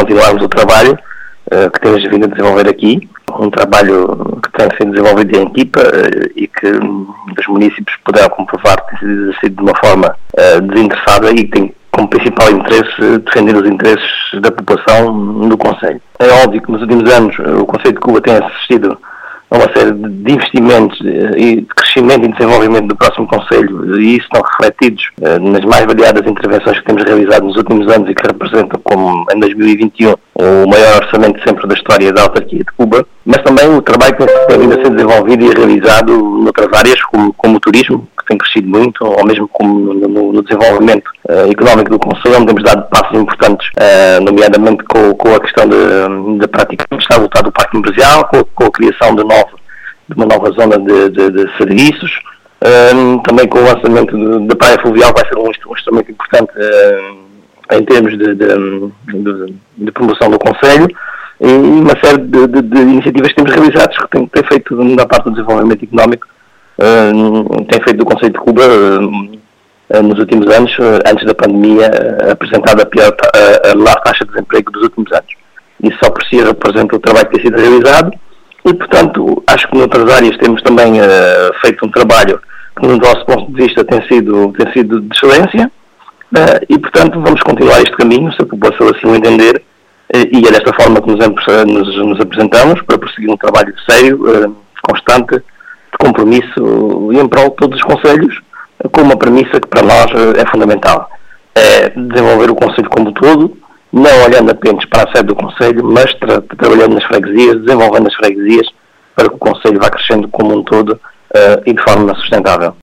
continuarmos o trabalho que temos vindo a desenvolver aqui, um trabalho que tem sido desenvolvido em equipa e que os municípios poderão comprovar que tem sido exercido de uma forma desinteressada e que tem como principal interesse defender os interesses da população do Concelho. É óbvio que nos últimos anos o Concelho de Cuba tem assistido a uma série de investimentos e de crescimento e desenvolvimento do próximo Concelho, e isso estão refletidos nas mais variadas intervenções que temos realizado nos últimos anos e que representam, como em 2021, o maior orçamento sempre da história da autarquia de Cuba, mas também o trabalho que tem vindo a ser desenvolvido e realizado noutras áreas, como o turismo, que tem crescido muito, ou mesmo como no desenvolvimento económico do Concelho, onde temos dado passos importantes, nomeadamente com a questão da prática que está voltada do Parque Empresarial, com a criação de uma nova zona de serviços, também com o lançamento da praia fluvial, vai ser um instrumento importante em termos de promoção do Concelho, e uma série de iniciativas que temos realizadas, que tem feito da parte do desenvolvimento económico, tem feito do Concelho de Cuba, nos últimos anos, antes da pandemia, apresentado a menor taxa de desemprego dos últimos anos. Isso só por si representa o trabalho que tem sido realizado e, portanto, acho que noutras áreas temos também feito um trabalho que, no nosso ponto de vista, tem sido de excelência e, portanto, vamos continuar este caminho, se a população assim o entender, e é desta forma que nos apresentamos, para prosseguir um trabalho sério, constante, de compromisso e em prol de todos os concelhos, com uma premissa que para nós é fundamental. É desenvolver o Concelho como um todo, não olhando apenas para a sede do Concelho, mas trabalhando nas freguesias, desenvolvendo as freguesias, para que o Concelho vá crescendo como um todo e de forma sustentável.